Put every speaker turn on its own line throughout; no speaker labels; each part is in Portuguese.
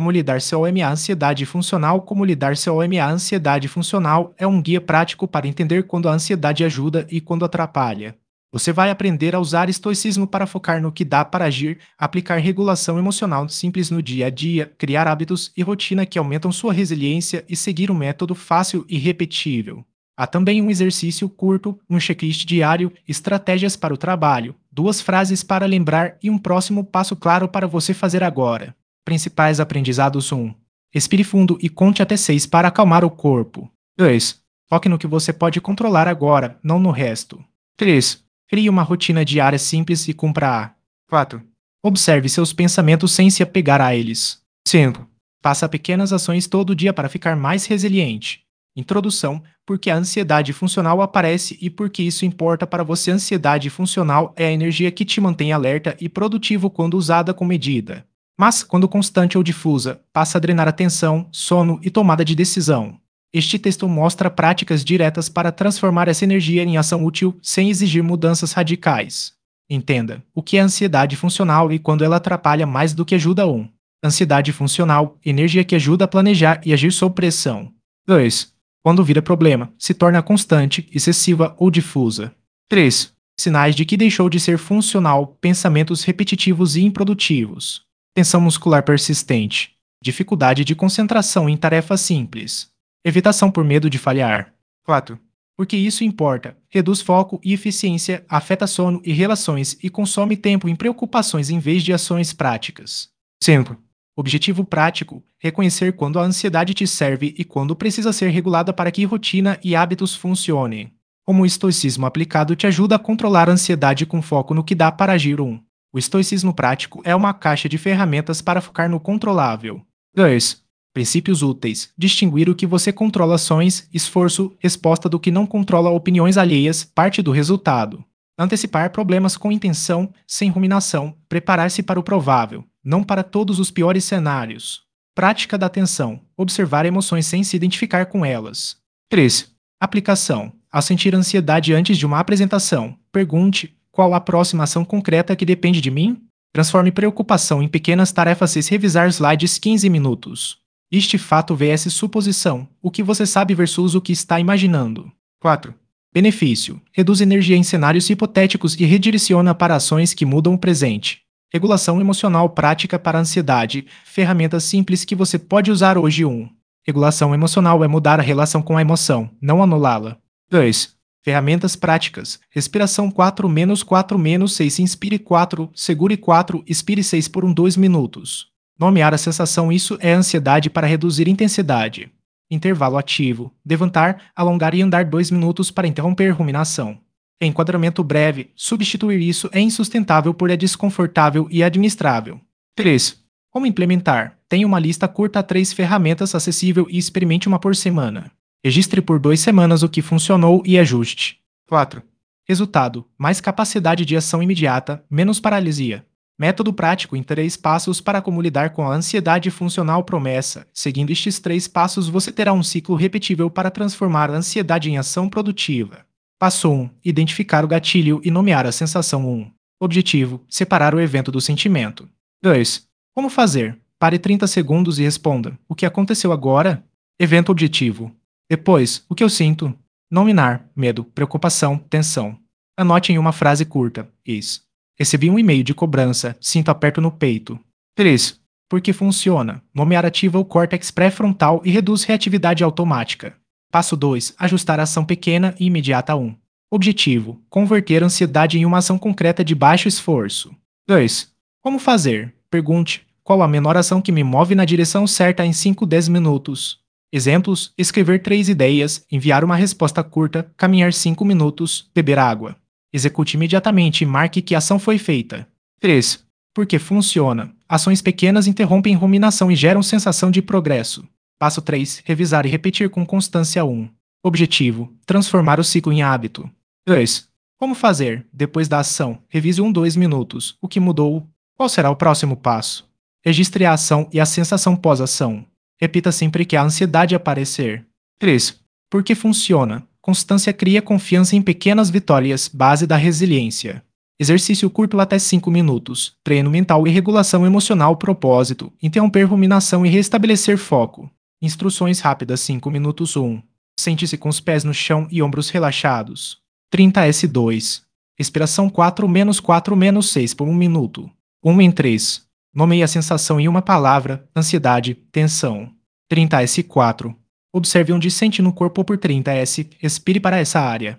Como lidar com a ansiedade funcional? Como lidar com a ansiedade funcional é um guia prático para entender quando a ansiedade ajuda e quando atrapalha. Você vai aprender a usar estoicismo para focar no que dá para agir, aplicar regulação emocional simples no dia a dia, criar hábitos e rotina que aumentam sua resiliência e seguir um método fácil e repetível. Há também um exercício curto, um checklist diário, estratégias para o trabalho, 2 frases para lembrar e um próximo passo claro para você fazer agora. Principais aprendizados: 1. Respire fundo e conte até 6 para acalmar o corpo. 2. Foque no que você pode controlar agora, não no resto. 3. Crie uma rotina diária simples e cumpra-a. 4. Observe seus pensamentos sem se apegar a eles. 5. Faça pequenas ações todo dia para ficar mais resiliente. Introdução: por que a ansiedade funcional aparece e por que isso importa para você. A ansiedade funcional é a energia que te mantém alerta e produtivo quando usada com medida. Mas, quando constante ou difusa, passa a drenar atenção, sono e tomada de decisão. Este texto mostra práticas diretas para transformar essa energia em ação útil sem exigir mudanças radicais. Entenda o que é ansiedade funcional e quando ela atrapalha mais do que ajuda. 1. Ansiedade funcional, energia que ajuda a planejar e agir sob pressão. 2. Quando vira problema, se torna constante, excessiva ou difusa. 3. Sinais de que deixou de ser funcional, pensamentos repetitivos e improdutivos. Tensão muscular persistente. Dificuldade de concentração em tarefas simples. Evitação por medo de falhar. 4. Porque isso importa. Reduz foco e eficiência, afeta sono e relações e consome tempo em preocupações em vez de ações práticas. 5. Objetivo prático: reconhecer quando a ansiedade te serve e quando precisa ser regulada para que rotina e hábitos funcionem. Como o estoicismo aplicado te ajuda a controlar a ansiedade com foco no que dá para agir. 1. O estoicismo prático é uma caixa de ferramentas para focar no controlável. 2. Princípios úteis: distinguir o que você controla, ações, esforço, resposta do que não controla, opiniões alheias, parte do resultado. Antecipar problemas com intenção, sem ruminação, preparar-se para o provável, não para todos os piores cenários. Prática da atenção: observar emoções sem se identificar com elas. 3. Aplicação: ao sentir ansiedade antes de uma apresentação, pergunte: qual a próxima ação concreta que depende de mim? Transforme preocupação em pequenas tarefas e revisar slides 15 minutos. Este fato vs suposição: o que você sabe versus o que está imaginando. 4. Benefício: reduz energia em cenários hipotéticos e redireciona para ações que mudam o presente. Regulação emocional prática para a ansiedade: ferramentas simples que você pode usar hoje. 1. Regulação emocional é mudar a relação com a emoção, não anulá-la. 2. Ferramentas práticas: respiração 4-4-6, inspire 4, segure 4, expire 6 por 2 minutos. Nomear a sensação: isso é ansiedade para reduzir intensidade. Intervalo ativo: levantar, alongar e andar 2 minutos para interromper ruminação. Enquadramento breve: substituir isso é insustentável por é desconfortável e administrável. 3. Como implementar? Tenha uma lista curta a 3 ferramentas acessível e experimente uma por semana. Registre por 2 semanas o que funcionou e ajuste. 4. Resultado: mais capacidade de ação imediata, menos paralisia. Método prático em 3 passos para como lidar com a ansiedade funcional. Promessa: seguindo estes 3 passos você terá um ciclo repetível para transformar a ansiedade em ação produtiva. Passo 1. Identificar o gatilho e nomear a sensação. 1. Objetivo: separar o evento do sentimento. 2. Como fazer? Pare 30 segundos e responda: o que aconteceu agora? Evento objetivo. Depois: o que eu sinto? Nominar: medo, preocupação, tensão. Anote em uma frase curta: isso. Recebi um e-mail de cobrança, sinto aperto no peito. 3. Por que funciona? Nomear: ativa o córtex pré-frontal e reduz reatividade automática. Passo 2. Ajustar a ação pequena e imediata. 1. Objetivo: converter a ansiedade em uma ação concreta de baixo esforço. 2. Como fazer? Pergunte: qual a menor ação que me move na direção certa em 5-10 minutos? Exemplos: escrever 3 ideias, enviar uma resposta curta, caminhar 5 minutos, beber água. Execute imediatamente e marque que a ação foi feita. 3. Porque funciona. Ações pequenas interrompem ruminação e geram sensação de progresso. Passo 3. Revisar e repetir com constância. 1. Objetivo: transformar o ciclo em hábito. 2. Como fazer? Depois da ação, revise 2 minutos. O que mudou? Qual será o próximo passo? Registre a ação e a sensação pós-ação. Repita sempre que a ansiedade aparecer. 3. Por que funciona? Constância cria confiança em pequenas vitórias, base da resiliência. Exercício curto até 5 minutos. Treino mental e regulação emocional. Propósito: interromper ruminação e restabelecer foco. Instruções rápidas. 5 minutos. 1. Sente-se com os pés no chão e ombros relaxados. 30s2. Respiração 4-4-6 por 1 minuto. 1 em 3. Nomeie a sensação em uma palavra: ansiedade, tensão. 30s4. Observe onde sente no corpo por 30s. Respire para essa área.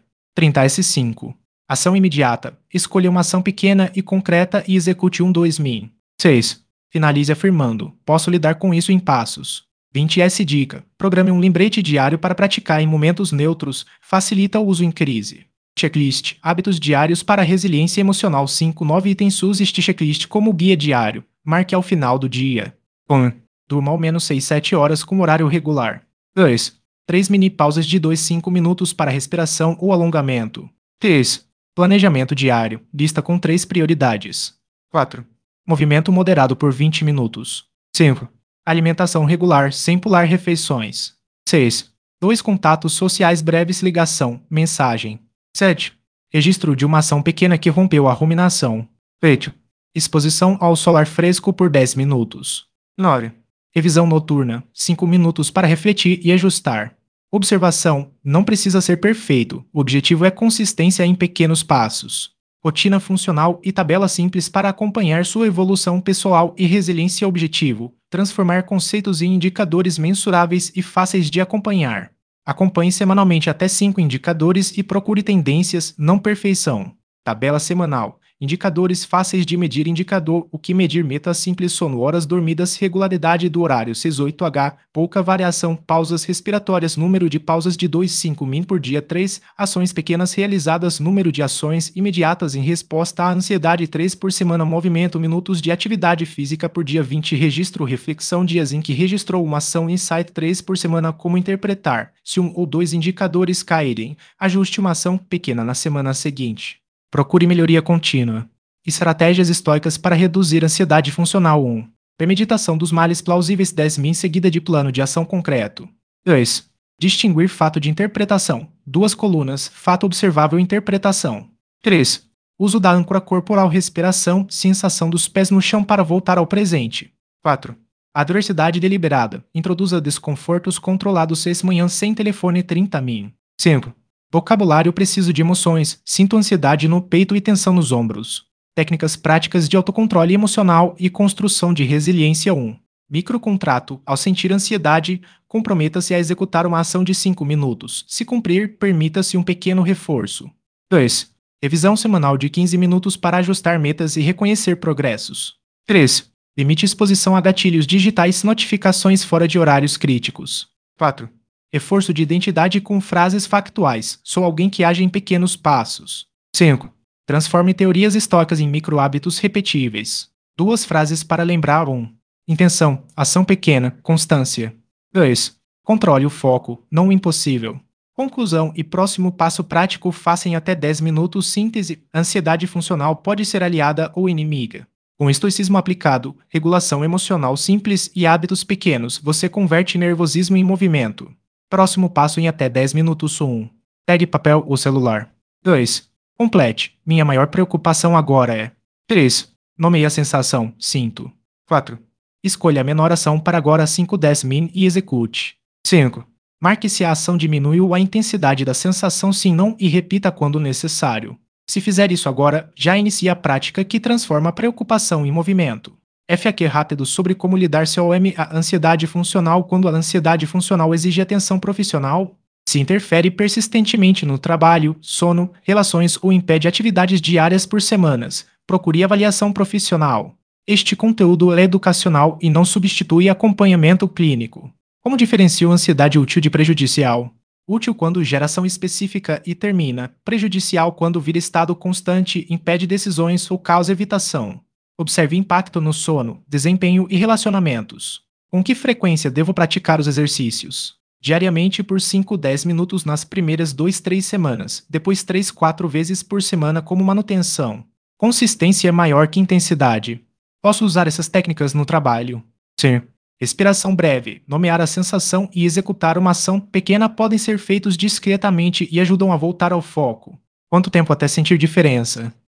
30s5. Ação imediata. Escolha uma ação pequena e concreta e execute 2 min. 6. Finalize afirmando: posso lidar com isso em passos. 20s dica. Programe um lembrete diário para praticar em momentos neutros. Facilita o uso em crise. Checklist. Hábitos diários para resiliência emocional. 5. 9 itens. Use este checklist como guia diário. Marque ao final do dia. 1. Durma ao menos 6-7 horas com horário regular. 2. 3 mini pausas de 2-5 minutos para respiração ou alongamento. 3. Planejamento diário. Lista com 3 prioridades. 4. Movimento moderado por 20 minutos. 5. Alimentação regular sem pular refeições. 6. 2 contatos sociais breves. Ligação, mensagem. 7. Registro de uma ação pequena que rompeu a ruminação. 8. Exposição ao solar fresco por 10 minutos. 9. Revisão noturna. 5 minutos para refletir e ajustar. Observação: não precisa ser perfeito. O objetivo é consistência em pequenos passos. Rotina funcional e tabela simples para acompanhar sua evolução pessoal e resiliência. Objetivo: transformar conceitos em indicadores mensuráveis e fáceis de acompanhar. Acompanhe semanalmente até 5 indicadores e procure tendências, não perfeição. Tabela semanal. Indicadores fáceis de medir. Indicador: o que medir. Metas simples: sono, horas dormidas, regularidade do horário. 6-8H, pouca variação. Pausas respiratórias: número de pausas de 2-5 min por dia. 3. Ações pequenas realizadas: número de ações imediatas em resposta à ansiedade. 3 por semana. Movimento: minutos de atividade física por dia. 20. Registro reflexão: dias em que registrou uma ação. Insight: 3 por semana. Como interpretar: se 1 ou 2 indicadores caírem, ajuste uma ação pequena na semana seguinte. Procure melhoria contínua. Estratégias estoicas para reduzir ansiedade funcional. 1. Premeditação dos males plausíveis. 10 min seguida de plano de ação concreto. 2. Distinguir fato de interpretação. 2 colunas. Fato observável. Interpretação. 3. Uso da âncora corporal. Respiração. Sensação dos pés no chão para voltar ao presente. 4. Adversidade deliberada. Introduza desconfortos controlados. 6 manhã sem telefone. 30 min. 5. Vocabulário preciso de emoções. Sinto ansiedade no peito e tensão nos ombros. Técnicas práticas de autocontrole emocional e construção de resiliência. 1. Microcontrato. Ao sentir ansiedade, comprometa-se a executar uma ação de 5 minutos. Se cumprir, permita-se um pequeno reforço. 2. Revisão semanal de 15 minutos para ajustar metas e reconhecer progressos. 3. Limite exposição a gatilhos digitais. Notificações fora de horários críticos. 4. Reforço de identidade com frases factuais. Sou alguém que age em pequenos passos. 5. Transforme teorias estoicas em micro-hábitos repetíveis. 2 frases para lembrar. 1. Intenção. Ação pequena. Constância. 2. Controle o foco. Não o impossível. Conclusão e próximo passo prático. Faça em até 10 minutos. Síntese. Ansiedade funcional pode ser aliada ou inimiga. Com estoicismo aplicado, regulação emocional simples e hábitos pequenos, você converte nervosismo em movimento. Próximo passo em até 10 minutos. 1. Pegue papel ou celular. 2. Complete. Minha maior preocupação agora é. 3. Nomeie a sensação. Sinto. 4. Escolha a menor ação para agora. 5. 10 min e execute. 5. Marque se a ação diminuiu a intensidade da sensação. Sim, não e repita quando necessário. Se fizer isso agora, já inicie a prática que transforma a preocupação em movimento. FAQ rápido sobre como lidar com a ansiedade funcional. Quando a ansiedade funcional exige atenção profissional, se interfere persistentemente no trabalho, sono, relações ou impede atividades diárias por semanas, procure avaliação profissional. Este conteúdo é educacional e não substitui acompanhamento clínico. Como diferencia a ansiedade útil de prejudicial? Útil quando gera ação específica e termina, prejudicial quando vira estado constante, impede decisões ou causa evitação. Observe impacto no sono, desempenho e relacionamentos. Com que frequência devo praticar os exercícios? Diariamente por 5-10 minutos nas primeiras 2-3 semanas, depois 3-4 vezes por semana como manutenção. Consistência é maior que intensidade. Posso usar essas técnicas no trabalho? Sim. Respiração breve, nomear a sensação e executar uma ação pequena podem ser feitos discretamente e ajudam a voltar ao foco. Quanto tempo até sentir diferença?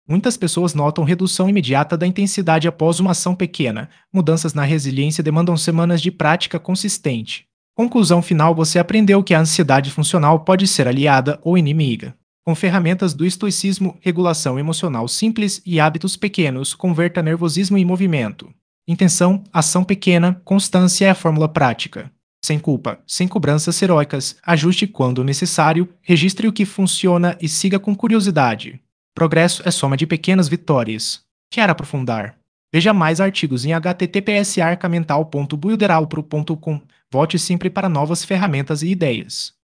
Muitas pessoas notam redução imediata da intensidade após uma ação pequena. Mudanças na resiliência demandam semanas de prática consistente. Conclusão final: você aprendeu que a ansiedade funcional pode ser aliada ou inimiga. Com ferramentas do estoicismo, regulação emocional simples e hábitos pequenos, converta nervosismo em movimento. Intenção, ação pequena, constância é a fórmula prática. Sem culpa, sem cobranças heróicas, ajuste quando necessário, registre o que funciona e siga com curiosidade. Progresso é soma de pequenas vitórias. Quer aprofundar? Veja mais artigos em https://arcamental.builderalpro.com. Volte sempre para novas ferramentas e ideias.